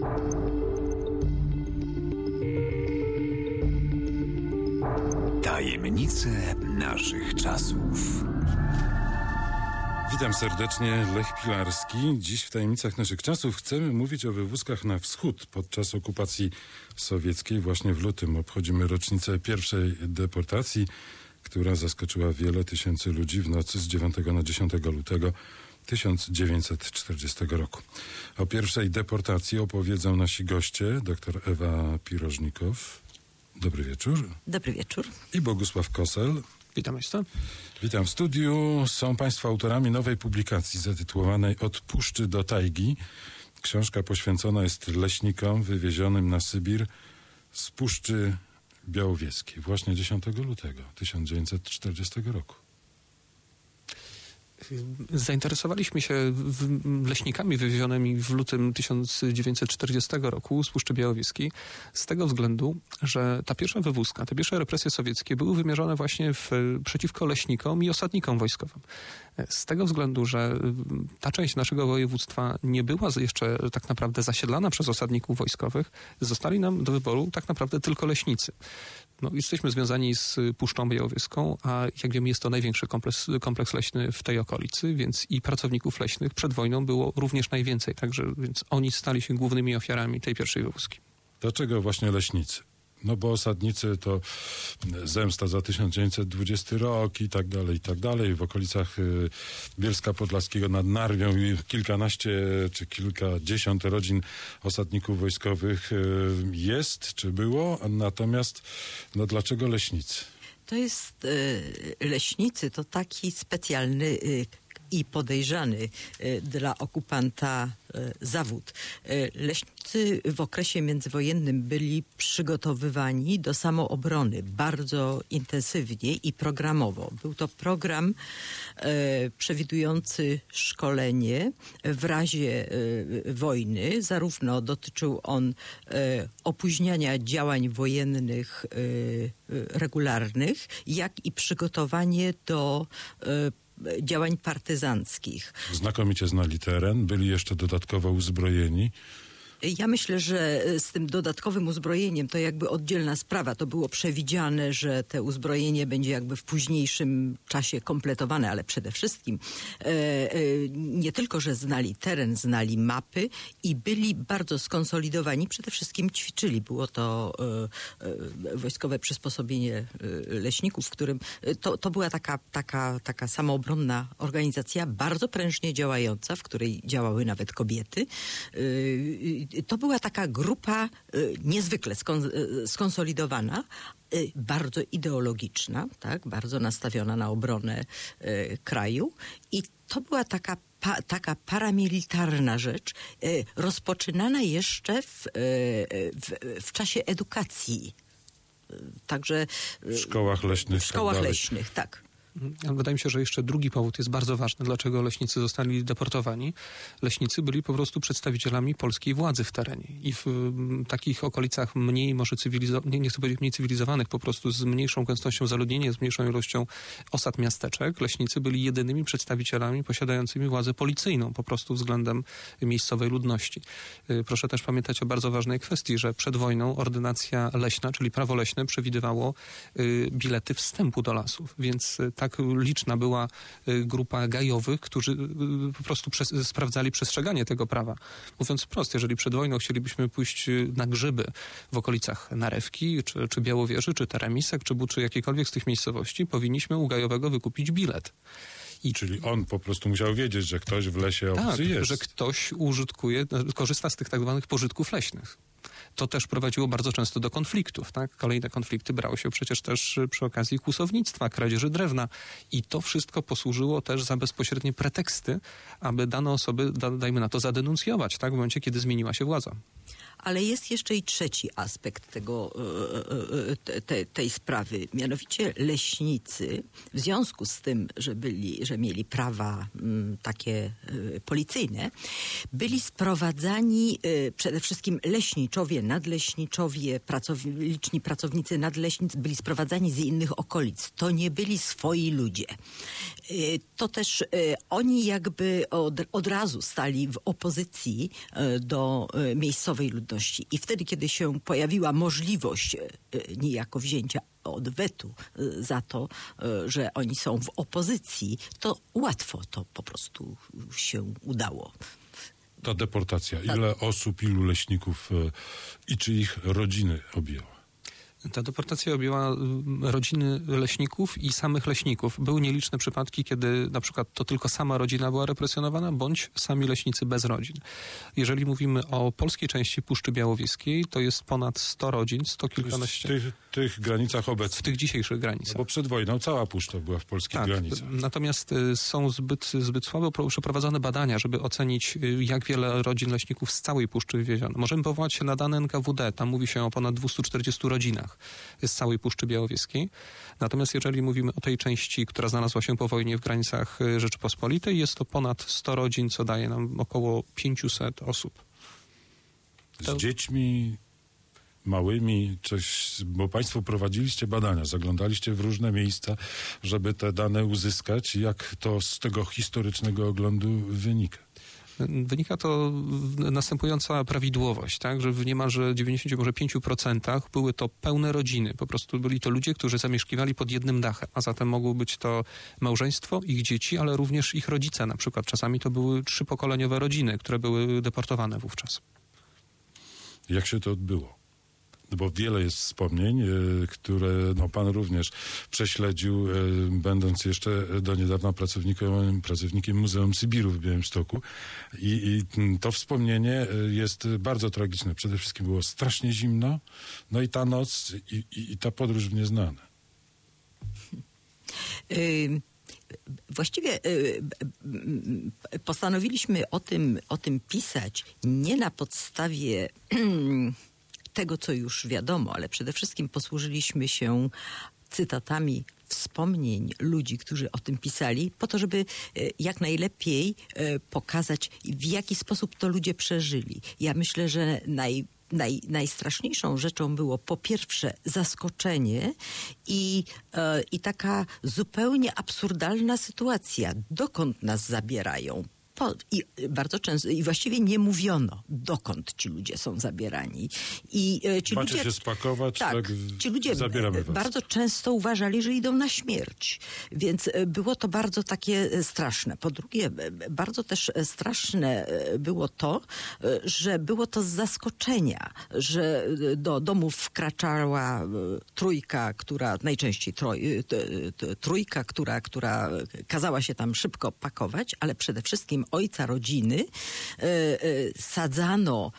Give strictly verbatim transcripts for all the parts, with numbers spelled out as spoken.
Tajemnice naszych czasów. Witam serdecznie, Lech Pilarski. Dziś w Tajemnicach naszych czasów chcemy mówić o wywózkach na wschód podczas okupacji sowieckiej. Właśnie w lutym obchodzimy rocznicę pierwszej deportacji, która zaskoczyła wiele tysięcy ludzi w nocy z dziewiątego na dziesiątego lutego tysiąc dziewięćset czterdziestego roku. O pierwszej deportacji opowiedzą nasi goście, dr Ewa Pirożnikow. Dobry wieczór. Dobry wieczór. I Bogusław Kosel. Witam Państwa. Witam w studiu. Są Państwo autorami nowej publikacji zatytułowanej Od puszczy do tajgi. Książka poświęcona jest leśnikom wywiezionym na Sybir z Puszczy Białowieskiej właśnie dziesiątego lutego tysiąc dziewięćset czterdziestego roku. Zainteresowaliśmy się leśnikami wywiezionymi w lutym tysiąc dziewięćset czterdziestego roku z Puszczy Białowieskiej z tego względu, że ta pierwsza wywózka, te pierwsze represje sowieckie były wymierzone właśnie w, przeciwko leśnikom i osadnikom wojskowym. Z tego względu, że ta część naszego województwa nie była jeszcze tak naprawdę zasiedlana przez osadników wojskowych, zostali nam do wyboru tak naprawdę tylko leśnicy. No, jesteśmy związani z Puszczą Białowieską, a jak wiemy jest to największy kompleks, kompleks leśny w tej okolicy, więc i pracowników leśnych przed wojną było również najwięcej, także więc oni stali się głównymi ofiarami tej pierwszej wywózki. Dlaczego właśnie leśnicy? No bo osadnicy to zemsta za tysiąc dziewięćset dwudziesty rok i tak dalej, i tak dalej. W okolicach y, Bielska Podlaskiego nad Narwią i kilkanaście czy kilkadziesiąt rodzin osadników wojskowych y, jest, czy było. Natomiast no dlaczego leśnicy? To jest y, leśnicy, to taki specjalny y, i podejrzany y, dla okupanta y, zawód. Y, leśnicy w okresie międzywojennym byli przygotowywani do samoobrony bardzo intensywnie i programowo. Był to program y, przewidujący szkolenie w razie y, wojny. Zarówno dotyczył on y, opóźniania działań wojennych y, y, regularnych, jak i przygotowanie do y, działań partyzanckich. Znakomicie znali teren, byli jeszcze dodatkowo uzbrojeni. Ja myślę, że z tym dodatkowym uzbrojeniem to jakby oddzielna sprawa. To było przewidziane, że te uzbrojenie będzie jakby w późniejszym czasie kompletowane, ale przede wszystkim e, e, nie tylko, że znali teren, znali mapy i byli bardzo skonsolidowani, przede wszystkim ćwiczyli. Było to e, e, wojskowe przysposobienie e, leśników, w którym e, to, to była taka, taka, taka samoobronna organizacja, bardzo prężnie działająca, w której działały nawet kobiety. E, To była taka grupa y, niezwykle skon, y, skonsolidowana, y, bardzo ideologiczna, tak, bardzo nastawiona na obronę y, kraju i to była taka, pa, taka paramilitarna rzecz, y, rozpoczynana jeszcze w, y, w, w czasie edukacji. Y, także y, w szkołach leśnych. W szkołach tak leśnych, tak. Wydaje mi się, że jeszcze drugi powód jest bardzo ważny, dlaczego leśnicy zostali deportowani. Leśnicy byli po prostu przedstawicielami polskiej władzy w terenie i w m, takich okolicach mniej może cywilizowanych, nie, nie chcę powiedzieć mniej cywilizowanych, po prostu z mniejszą gęstością zaludnienia, z mniejszą ilością osad miasteczek, leśnicy byli jedynymi przedstawicielami posiadającymi władzę policyjną po prostu względem miejscowej ludności. Y, proszę też pamiętać o bardzo ważnej kwestii, że przed wojną ordynacja leśna, czyli prawo leśne przewidywało y, bilety wstępu do lasów, więc y, tak liczna była grupa gajowych, którzy po prostu przez, sprawdzali przestrzeganie tego prawa. Mówiąc wprost, jeżeli przed wojną chcielibyśmy pójść na grzyby w okolicach Narewki, czy, czy Białowieży, czy Teremisek, czy Buczy, jakiejkolwiek z tych miejscowości, powinniśmy u gajowego wykupić bilet. I Czyli on po prostu musiał wiedzieć, że ktoś w lesie obcy tak, jest. że ktoś użytkuje, korzysta z tych tak zwanych pożytków leśnych. To też prowadziło bardzo często do konfliktów, tak? Kolejne konflikty brały się przecież też przy okazji kłusownictwa, kradzieży drewna i to wszystko posłużyło też za bezpośrednie preteksty, aby dane osoby, da, dajmy na to, zadenuncjować, tak? W momencie, kiedy zmieniła się władza. Ale jest jeszcze i trzeci aspekt tego, te, tej sprawy. Mianowicie leśnicy, w związku z tym, że byli, że mieli prawa m, takie y, policyjne, byli sprowadzani y, przede wszystkim leśniczowie leśniczowie, nadleśniczowie, pracow- liczni pracownicy nadleśnic byli sprowadzani z innych okolic. To nie byli swoi ludzie. To też oni jakby od, od razu stali w opozycji do miejscowej ludności. I wtedy, kiedy się pojawiła możliwość niejako wzięcia odwetu za to, że oni są w opozycji, to łatwo to po prostu się udało. Ta deportacja. Ile osób, ilu leśników i czy ich rodziny objęła? Ta deportacja objęła rodziny leśników i samych leśników. Były nieliczne przypadki, kiedy na przykład to tylko sama rodzina była represjonowana, bądź sami leśnicy bez rodzin. Jeżeli mówimy o polskiej części Puszczy Białowieskiej, to jest ponad sto rodzin, sto kilkanaście. W tych, tych granicach obecnych. W tych dzisiejszych granicach. No bo przed wojną cała puszcza była w polskich tak, granicach. Natomiast są zbyt, zbyt słabo przeprowadzone badania, żeby ocenić, jak wiele rodzin leśników z całej puszczy wywieziono. Możemy powołać się na dane N K W D. Tam mówi się o ponad dwieście czterdziestu rodzinach z całej Puszczy Białowieskiej. Natomiast jeżeli mówimy o tej części, która znalazła się po wojnie w granicach Rzeczypospolitej, jest to ponad sto rodzin, co daje nam około pięćset osób. Z To... dziećmi małymi, coś, bo państwo prowadziliście badania, zaglądaliście w różne miejsca, żeby te dane uzyskać. Jak to z tego historycznego oglądu wynika? Wynika to następująca prawidłowość, tak, że w niemalże dziewięćdziesięciu, może pięciu procentach były to pełne rodziny. Po prostu byli to ludzie, którzy zamieszkiwali pod jednym dachem, a zatem mogło być to małżeństwo, ich dzieci, ale również ich rodzice. Na przykład czasami to były trzypokoleniowe rodziny, które były deportowane wówczas. Jak się to odbyło? Bo wiele jest wspomnień, y, które no, pan również prześledził, y, będąc jeszcze do niedawna pracownikiem, pracownikiem Muzeum Sybiru w Białymstoku. I, I to wspomnienie jest bardzo tragiczne. Przede wszystkim było strasznie zimno, no i ta noc i, i, i ta podróż w nieznane. Y- Właściwie y, y, postanowiliśmy o tym, o tym pisać nie na podstawie tego, co już wiadomo, ale przede wszystkim posłużyliśmy się cytatami wspomnień ludzi, którzy o tym pisali, po to, żeby jak najlepiej pokazać, w jaki sposób to ludzie przeżyli. Ja myślę, że naj Naj, najstraszniejszą rzeczą było po pierwsze zaskoczenie i, e, i taka zupełnie absurdalna sytuacja. Dokąd nas zabierają? Po, i bardzo często, i właściwie nie mówiono, dokąd ci ludzie są zabierani. I e, ci Macie ludzie, się spakować, tak, tak ci ludzie zabieramy was. Bardzo często uważali, że idą na śmierć. Więc było to bardzo takie straszne. Po drugie, bardzo też straszne było to, że było to z zaskoczenia, że do domów wkraczała trójka, która, najczęściej troj, trójka, która, która kazała się tam szybko pakować, ale przede wszystkim ojca rodziny sadzano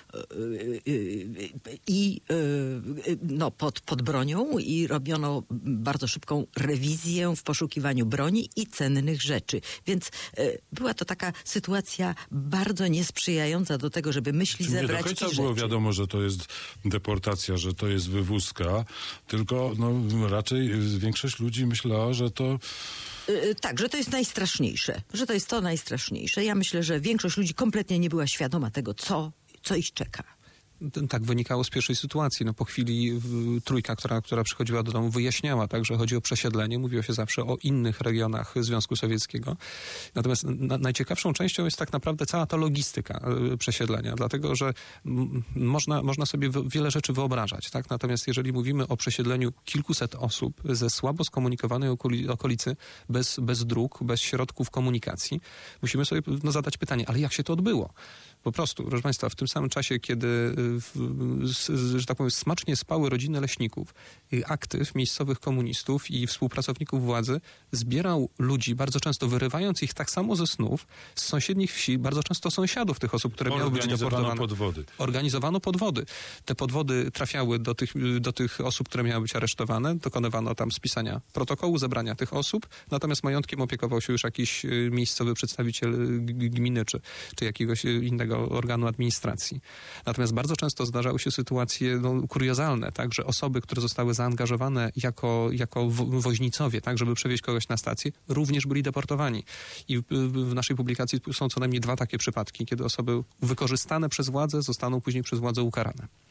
i no, pod, pod bronią i robiono bardzo szybką rewizję w poszukiwaniu broni i cennych rzeczy. Więc była to taka sytuacja bardzo niesprzyjająca do tego, żeby myśli Czyli zebrać nie do końca i było rzeczy. wiadomo, że to jest deportacja, że to jest wywózka, tylko no, raczej większość ludzi myślała, że to Tak, że to jest najstraszniejsze, że to jest to najstraszniejsze. Ja myślę, że większość ludzi kompletnie nie była świadoma tego, co, co ich czeka. Tak wynikało z pierwszej sytuacji. No, po chwili w, trójka, która, która przychodziła do domu, wyjaśniała, tak, że chodzi o przesiedlenie. Mówiło się zawsze o innych regionach Związku Sowieckiego. Natomiast na, najciekawszą częścią jest tak naprawdę cała ta logistyka y, przesiedlenia, dlatego że m, można, można sobie w, wiele rzeczy wyobrażać. Tak? Natomiast jeżeli mówimy o przesiedleniu kilkuset osób ze słabo skomunikowanej okoli, okolicy, bez, bez dróg, bez środków komunikacji, musimy sobie no, zadać pytanie, ale jak się to odbyło? Po prostu, proszę Państwa, w tym samym czasie, kiedy, w, że tak powiem, smacznie spały rodziny leśników, aktyw miejscowych komunistów i współpracowników władzy zbierał ludzi, bardzo często wyrywając ich tak samo ze snów, z sąsiednich wsi, bardzo często sąsiadów tych osób, które miały być deportowane. podwody. Organizowano podwody. Te podwody trafiały do tych, do tych osób, które miały być aresztowane. Dokonywano tam spisania protokołu, zebrania tych osób. Natomiast majątkiem opiekował się już jakiś miejscowy przedstawiciel gminy czy, czy jakiegoś innego organu administracji. Natomiast bardzo często zdarzały się sytuacje no, kuriozalne, tak, że osoby, które zostały zaangażowane jako, jako woźnicowie, tak, żeby przewieźć kogoś na stację, również byli deportowani. I w, w naszej publikacji są co najmniej dwa takie przypadki, kiedy osoby wykorzystane przez władzę zostaną później przez władzę ukarane.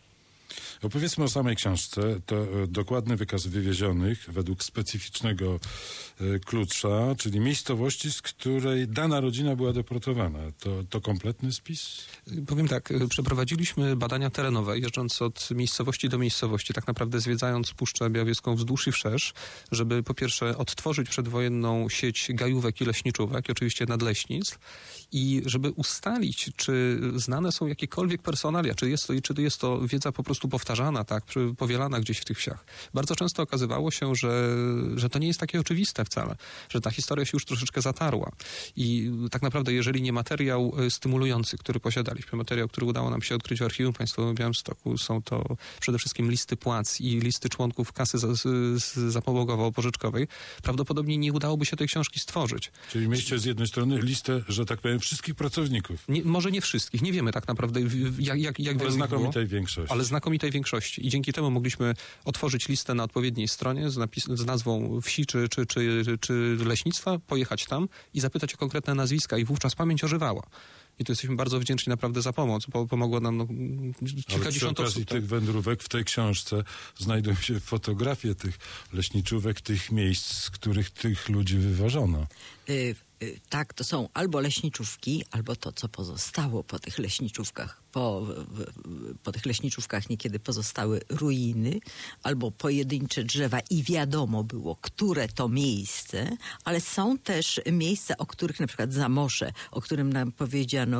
Opowiedzmy o samej książce. To e, dokładny wykaz wywiezionych według specyficznego e, klucza, czyli miejscowości, z której dana rodzina była deportowana. To, to kompletny spis? Powiem tak, przeprowadziliśmy badania terenowe, jeżdżąc od miejscowości do miejscowości, tak naprawdę zwiedzając Puszczę Białowieską wzdłuż i wszerz, żeby po pierwsze odtworzyć przedwojenną sieć gajówek i leśniczówek, i oczywiście nadleśnictw, i żeby ustalić, czy znane są jakiekolwiek personalia, czy jest to, czy jest to wiedza po prostu powtarzana, tak, powielana gdzieś w tych wsiach. Bardzo często okazywało się, że, że to nie jest takie oczywiste wcale, że ta historia się już troszeczkę zatarła. I tak naprawdę, jeżeli nie materiał stymulujący, który posiadaliśmy, materiał, który udało nam się odkryć w Archiwum Państwowym w Białymstoku, są to przede wszystkim listy płac i listy członków kasy zapomogowo-pożyczkowej, prawdopodobnie nie udałoby się tej książki stworzyć. Czyli mieliście z jednej strony listę, że tak powiem, wszystkich pracowników. Nie, może nie wszystkich, nie wiemy tak naprawdę, jak, jak, jak ale znakomitej większości. Ale znakomitej większości. I dzięki temu mogliśmy otworzyć listę na odpowiedniej stronie z, napis- z nazwą wsi czy, czy, czy, czy leśnictwa, pojechać tam i zapytać o konkretne nazwiska i wówczas pamięć ożywała. I tu jesteśmy bardzo wdzięczni naprawdę za pomoc, bo pomogło nam no, kilkadziesiąt osób. Ale przy tych wędrówek w tej książce znajdują się fotografie tych leśniczówek, tych miejsc, z których tych ludzi wywożono. Y- Tak, to są albo leśniczówki, albo to, co pozostało po tych leśniczówkach. Po, po tych leśniczówkach niekiedy pozostały ruiny, albo pojedyncze drzewa i wiadomo było, które to miejsce, ale są też miejsca, o których na przykład Zamosze, o którym nam powiedziano,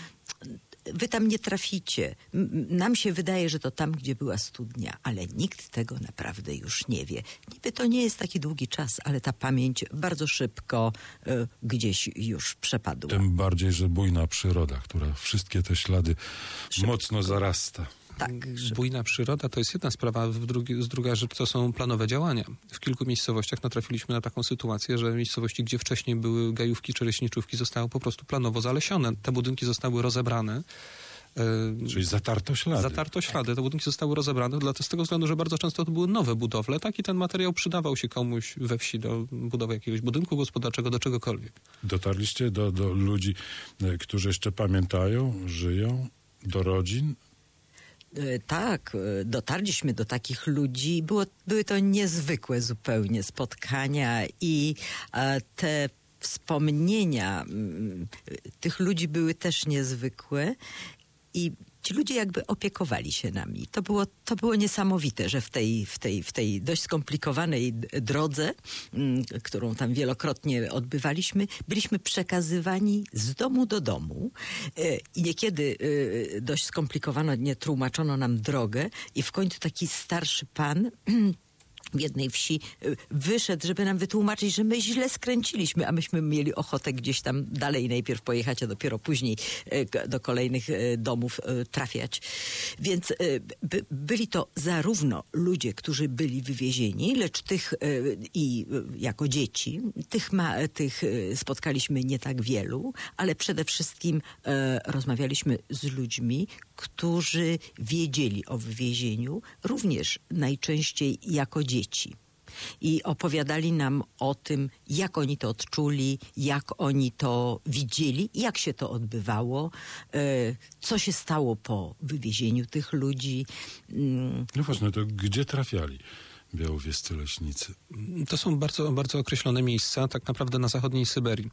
wy tam nie traficie. Nam się wydaje, że to tam, gdzie była studnia, ale nikt tego naprawdę już nie wie. Niby to nie jest taki długi czas, ale ta pamięć bardzo szybko y, gdzieś już przepadła. Tym bardziej, że bujna przyroda, która wszystkie te ślady Szybko. mocno zarasta. Tak, bujna przyroda to jest jedna sprawa, w drugi, z druga rzecz to są planowe działania. W kilku miejscowościach natrafiliśmy na taką sytuację, że miejscowości, gdzie wcześniej były gajówki czy leśniczówki, zostały po prostu planowo zalesione. Te budynki zostały rozebrane. Czyli zatarto ślady. Zatarto ślady. Te budynki zostały rozebrane dla, z tego względu, że bardzo często to były nowe budowle, tak, i ten materiał przydawał się komuś we wsi do budowy jakiegoś budynku gospodarczego, do czegokolwiek. Dotarliście do, do ludzi, którzy jeszcze pamiętają, żyją, do rodzin? Tak, dotarliśmy do takich ludzi. Było, były to niezwykłe zupełnie spotkania i te wspomnienia m, tych ludzi były też niezwykłe i ci ludzie jakby opiekowali się nami. To było, to było niesamowite, że w tej, w tej, w tej dość skomplikowanej drodze, m, którą tam wielokrotnie odbywaliśmy, byliśmy przekazywani z domu do domu e, i niekiedy e, dość skomplikowanie tłumaczono nam drogę i w końcu taki starszy pan w jednej wsi wyszedł, żeby nam wytłumaczyć, że my źle skręciliśmy, a myśmy mieli ochotę gdzieś tam dalej najpierw pojechać, a dopiero później do kolejnych domów trafiać. Więc by, byli to zarówno ludzie, którzy byli wywiezieni, lecz tych i jako dzieci, tych, ma, tych spotkaliśmy nie tak wielu, ale przede wszystkim rozmawialiśmy z ludźmi, którzy wiedzieli o wywiezieniu, również najczęściej jako dzieci. I opowiadali nam o tym, jak oni to odczuli, jak oni to widzieli, jak się to odbywało, co się stało po wywiezieniu tych ludzi. No właśnie, to gdzie trafiali białowiescy leśnicy? To są bardzo, bardzo określone miejsca, tak naprawdę na zachodniej Syberii.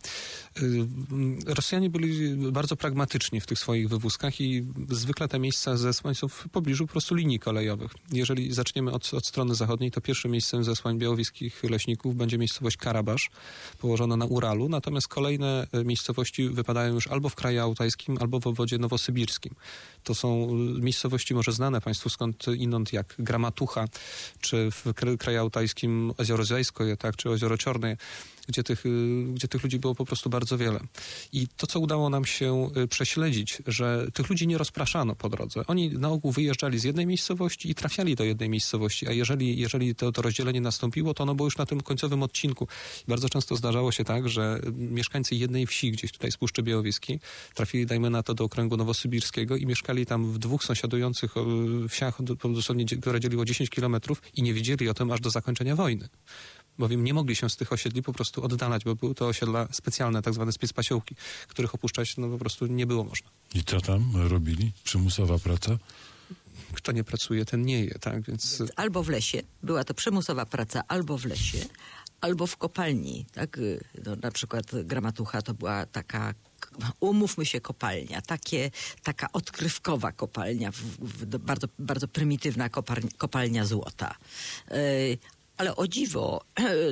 Rosjanie byli bardzo pragmatyczni w tych swoich wywózkach i zwykle te miejsca zesłań są w pobliżu po prostu linii kolejowych. Jeżeli zaczniemy od, od strony zachodniej, to pierwszym miejscem zesłań białowieskich leśników będzie miejscowość Karabasz, położona na Uralu, natomiast kolejne miejscowości wypadają już albo w kraju altajskim, albo w obwodzie nowosybirskim. To są miejscowości może znane Państwu skąd inąd, jak Gramatucha, czy w kraju altajskim Jezioro Zajskoje, tak, czy Jezioro Czorne, gdzie tych, gdzie tych ludzi było po prostu bardzo wiele. I to, co udało nam się prześledzić, że tych ludzi nie rozpraszano po drodze. Oni na ogół wyjeżdżali z jednej miejscowości i trafiali do jednej miejscowości, a jeżeli, jeżeli to, to rozdzielenie nastąpiło, to ono było już na tym końcowym odcinku. I bardzo często zdarzało się tak, że mieszkańcy jednej wsi gdzieś tutaj z Puszczy Białowieskiej trafili, dajmy na to, do okręgu nowosybirskiego i mieszkali tam w dwóch sąsiadujących wsiach, dosłownie, które dzieliło dziesięć kilometrów i nie wiedzieli o tym aż do zakończenia wojny. Bowiem nie mogli się z tych osiedli po prostu oddalać, bo były to osiedla specjalne, tak zwane specpasiołki, których opuszczać no po prostu nie było można. I co tam robili? Przymusowa praca? kto nie pracuje, ten nie je, tak? Więc... Więc albo w lesie, była to przymusowa praca, albo w lesie, albo w kopalni, tak? No, na przykład Gramatucha to była taka, umówmy się, kopalnia, takie, taka odkrywkowa kopalnia, w, w, bardzo, bardzo prymitywna kopalnia, kopalnia złota. Yy, Ale o dziwo,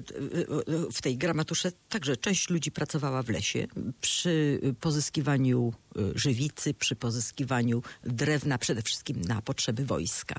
w tej Gramatusze także część ludzi pracowała w lesie przy pozyskiwaniu żywicy, przy pozyskiwaniu drewna, przede wszystkim na potrzeby wojska.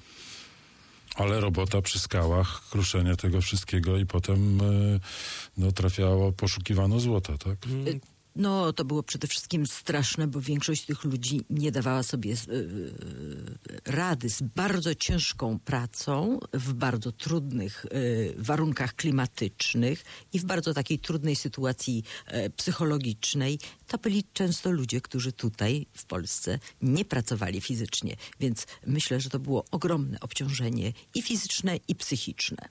Ale robota przy skałach, kruszenie tego wszystkiego i potem no, trafiało, poszukiwano złota, tak? Hmm. No, to było przede wszystkim straszne, bo większość tych ludzi nie dawała sobie yy, rady z bardzo ciężką pracą, w bardzo trudnych yy, warunkach klimatycznych i w bardzo takiej trudnej sytuacji yy, psychologicznej. To byli często ludzie, którzy tutaj w Polsce nie pracowali fizycznie, więc myślę, że to było ogromne obciążenie i fizyczne, i psychiczne.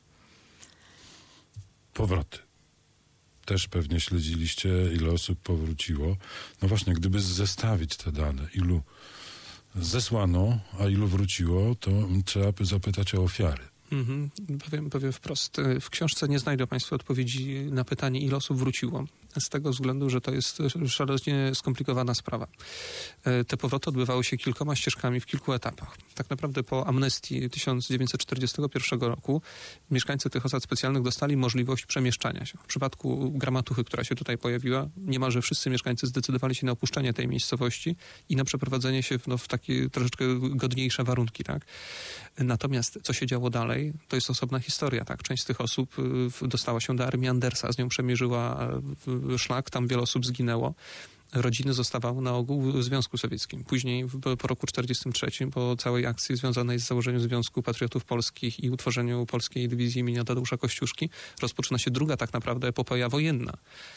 Powroty. Też pewnie śledziliście, ile osób powróciło. No właśnie, gdyby zestawić te dane, ilu zesłano, a ilu wróciło, to trzeba by zapytać o ofiary. Mhm. Powiem, powiem wprost. W książce nie znajdą Państwo odpowiedzi na pytanie, ile osób wróciło. Z tego względu, że to jest szalenie skomplikowana sprawa. Te powroty odbywały się kilkoma ścieżkami w kilku etapach. Tak naprawdę po amnestii tysiąc dziewięćset czterdziestego pierwszego roku mieszkańcy tych osad specjalnych dostali możliwość przemieszczania się. W przypadku Gramatuchy, która się tutaj pojawiła, niemalże wszyscy mieszkańcy zdecydowali się na opuszczenie tej miejscowości i na przeprowadzenie się w, no, w takie troszeczkę godniejsze warunki, tak? Natomiast co się działo dalej, to jest osobna historia, tak? Część z tych osób dostała się do armii Andersa, z nią przemierzyła szlak, tam wiele osób zginęło. Rodziny zostawały na ogół w Związku Sowieckim. Później po roku czterdziestym trzecim, po całej akcji związanej z założeniem Związku Patriotów Polskich i utworzeniu Polskiej Dywizji imienia Tadeusza Kościuszki, rozpoczyna się druga tak naprawdę epopeja wojenna.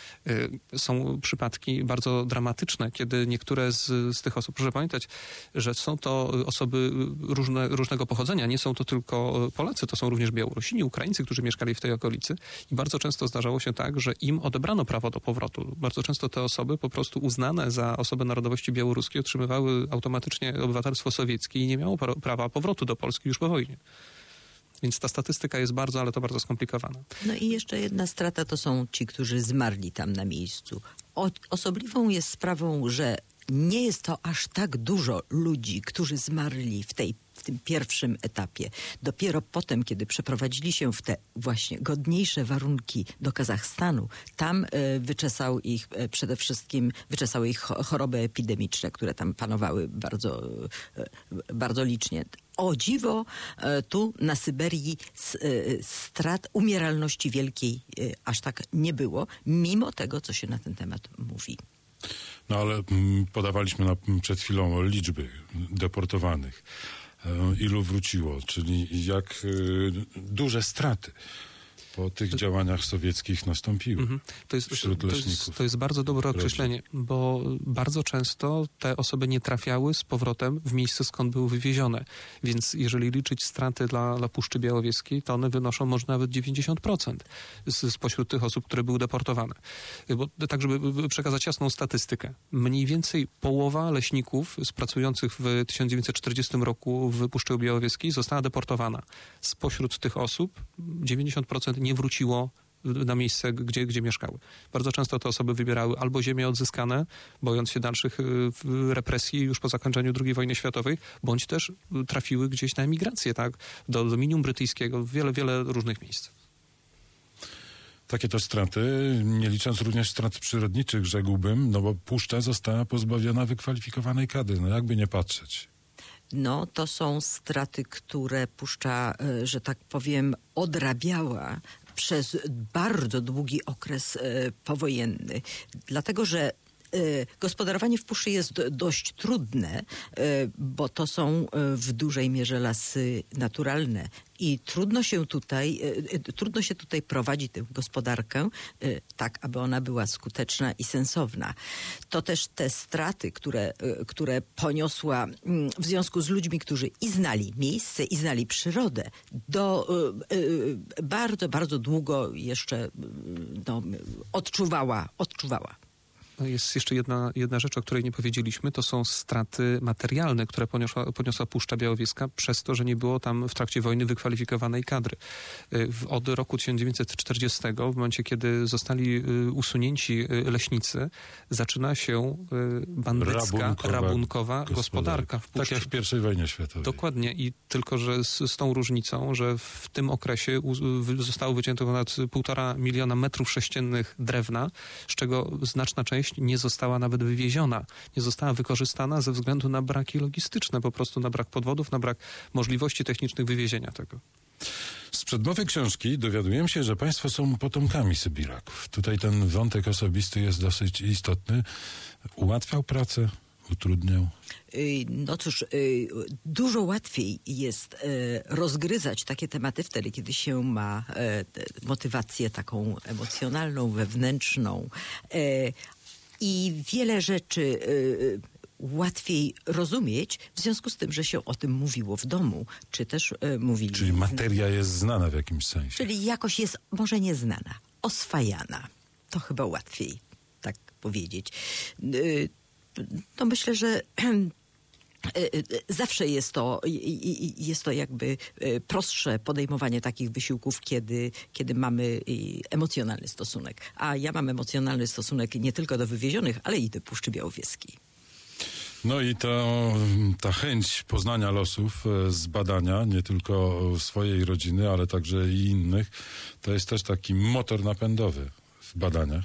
Są przypadki bardzo dramatyczne, kiedy niektóre z, z tych osób, proszę pamiętać, że są to osoby różne, różnego pochodzenia, nie są to tylko Polacy, to są również Białorusini, Ukraińcy, którzy mieszkali w tej okolicy i bardzo często zdarzało się tak, że im odebrano prawo do powrotu. Bardzo często te osoby po prostu uznane za osoby narodowości białoruskiej otrzymywały automatycznie obywatelstwo sowieckie i nie miało prawa powrotu do Polski już po wojnie. Więc ta statystyka jest bardzo, ale to bardzo skomplikowana. No i jeszcze jedna strata to są ci, którzy zmarli tam na miejscu. O, osobliwą jest sprawą, że nie jest to aż tak dużo ludzi, którzy zmarli w tej w tym pierwszym etapie. Dopiero potem, kiedy przeprowadzili się w te właśnie godniejsze warunki do Kazachstanu, tam e, wyczesał ich e, przede wszystkim, wyczesały ich choroby epidemiczne, które tam panowały bardzo, e, bardzo licznie. O dziwo, e, tu na Syberii s, e, strat umieralności wielkiej e, aż tak nie było, mimo tego, co się na ten temat mówi. No ale m, podawaliśmy na, przed chwilą liczby deportowanych. Ilu wróciło, czyli jak y, duże straty po tych działaniach sowieckich nastąpiły mm-hmm. to jest, wśród to, to leśników. Jest, to jest bardzo dobre określenie, bo bardzo często te osoby nie trafiały z powrotem w miejsce, skąd były wywiezione. Więc jeżeli liczyć straty dla, dla Puszczy Białowieskiej, to one wynoszą może nawet dziewięćdziesiąt procent z, spośród tych osób, które były deportowane. Bo, tak, żeby przekazać jasną statystykę. Mniej więcej połowa leśników z pracujących w tysiąc dziewięćset czterdziestym roku w Puszczy Białowieskiej została deportowana. Spośród tych osób dziewięćdziesiąt procent nie wróciło na miejsce, gdzie, gdzie mieszkały. Bardzo często te osoby wybierały albo ziemie odzyskane, bojąc się dalszych represji już po zakończeniu drugiej wojny światowej, bądź też trafiły gdzieś na emigrację, tak? Do dominium brytyjskiego, wiele, wiele różnych miejsc. Takie to straty, nie licząc również strat przyrodniczych, rzekłbym, no bo Puszcza została pozbawiona wykwalifikowanej kadry, no jakby nie patrzeć. No, to są straty, które Puszcza, że tak powiem, odrabiała przez bardzo długi okres powojenny. Dlatego, że gospodarowanie w Puszczy jest dość trudne, bo to są w dużej mierze lasy naturalne i trudno się tutaj, trudno się tutaj prowadzi tę gospodarkę tak, aby ona była skuteczna i sensowna. To też te straty, które, które poniosła w związku z ludźmi, którzy i znali miejsce, i znali przyrodę, do bardzo, bardzo długo jeszcze no, odczuwała, odczuwała. Jest jeszcze jedna, jedna rzecz, o której nie powiedzieliśmy, to są straty materialne, które poniosła, poniosła Puszcza Białowieska przez to, że nie było tam w trakcie wojny wykwalifikowanej kadry. Od roku tysiąc dziewięćset czterdziestego, w momencie, kiedy zostali usunięci leśnicy, zaczyna się bandycka, rabunkowa, rabunkowa gospodarka. gospodarka w Puszczy. Tak jak w pierwszej wojnie światowej. Dokładnie. I tylko, że z, z tą różnicą, że w tym okresie u, zostało wycięte ponad półtora miliona metrów sześciennych drewna, z czego znaczna część nie została nawet wywieziona. Nie została wykorzystana ze względu na braki logistyczne, po prostu na brak podwodów, na brak możliwości technicznych wywiezienia tego. Z przedmowy książki dowiadujemy się, że państwo są potomkami Sybiraków. Tutaj ten wątek osobisty jest dosyć istotny. Ułatwiał pracę? Utrudniał? No cóż, dużo łatwiej jest rozgryzać takie tematy wtedy, kiedy się ma motywację taką emocjonalną, wewnętrzną i wiele rzeczy łatwiej rozumieć w związku z tym, że się o tym mówiło w domu, czy też mówili... Czyli materia jest znana w jakimś sensie. Czyli jakoś jest może nieznana, oswajana. To chyba łatwiej tak powiedzieć. To myślę, że zawsze jest to, jest to jakby prostsze podejmowanie takich wysiłków, kiedy, kiedy mamy emocjonalny stosunek. A ja mam emocjonalny stosunek nie tylko do wywiezionych, ale i do Puszczy Białowieskiej. No i to, ta chęć poznania losów, zbadania nie tylko swojej rodziny, ale także i innych, to jest też taki motor napędowy w badaniach.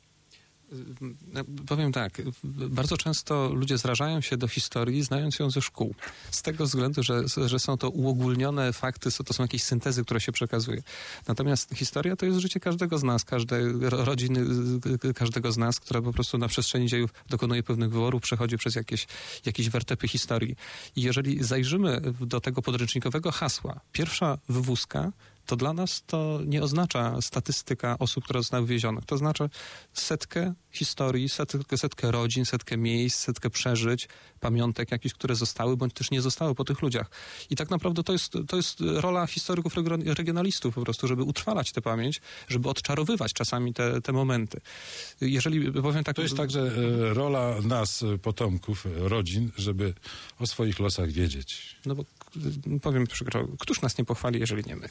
Powiem tak, bardzo często ludzie zrażają się do historii, znając ją ze szkół. Z tego względu, że, że są to uogólnione fakty, to są jakieś syntezy, które się przekazuje. Natomiast historia to jest życie każdego z nas, każdej rodziny, każdego z nas, która po prostu na przestrzeni dziejów dokonuje pewnych wyborów, przechodzi przez jakieś, jakieś wertepy historii. I jeżeli zajrzymy do tego podręcznikowego hasła, pierwsza wywózka, to dla nas to nie oznacza statystyka osób, które zostały wywiezione. To oznacza setkę historii, setkę, setkę rodzin, setkę miejsc, setkę przeżyć, pamiątek jakichś, które zostały, bądź też nie zostały po tych ludziach. I tak naprawdę to jest, to jest rola historyków, regionalistów po prostu, żeby utrwalać tę pamięć, żeby odczarowywać czasami te, te momenty. Jeżeli powiem tak... To jest także e, rola nas, potomków, rodzin, żeby o swoich losach wiedzieć. No bo powiem przykro, któż nas nie pochwali, jeżeli nie my?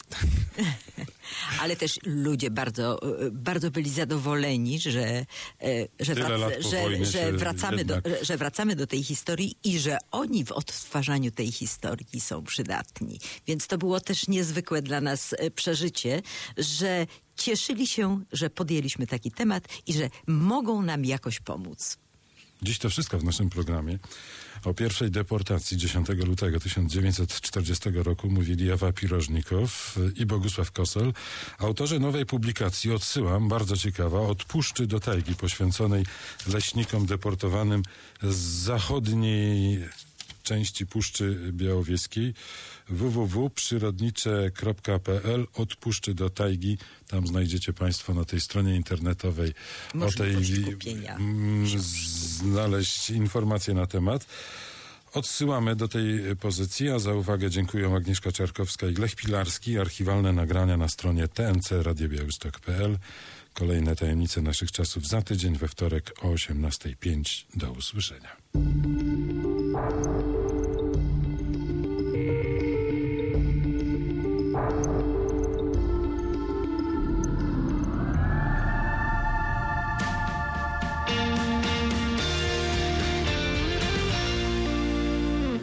Ale też ludzie bardzo, bardzo byli zadowoleni, że, że, wrac, że, że, wracamy do, że wracamy do tej historii i że oni w odtwarzaniu tej historii są przydatni. Więc to było też niezwykłe dla nas przeżycie, że cieszyli się, że podjęliśmy taki temat i że mogą nam jakoś pomóc. Dziś to wszystko w naszym programie. O pierwszej deportacji dziesiątego lutego tysiąc dziewięćset czterdziestego roku mówili Ewa Pirożnikow i Bogusław Kosel. Autorzy nowej publikacji, odsyłam, bardzo ciekawa, Od Puszczy do Tajgi, poświęconej leśnikom deportowanym z zachodniej części Puszczy Białowieskiej. w w w kropka przyrodnicze kropka p l Od Puszczy do Tajgi. Tam znajdziecie państwo na tej stronie internetowej możliwość o tej kupienia. m, znaleźć informacje na temat. Odsyłamy do tej pozycji, a za uwagę dziękuję Agnieszka Czarkowska i Lech Pilarski. Archiwalne nagrania na stronie t n c radio białystok kropka p l. Kolejne tajemnice naszych czasów za tydzień we wtorek o osiemnastej pięć. Do usłyszenia.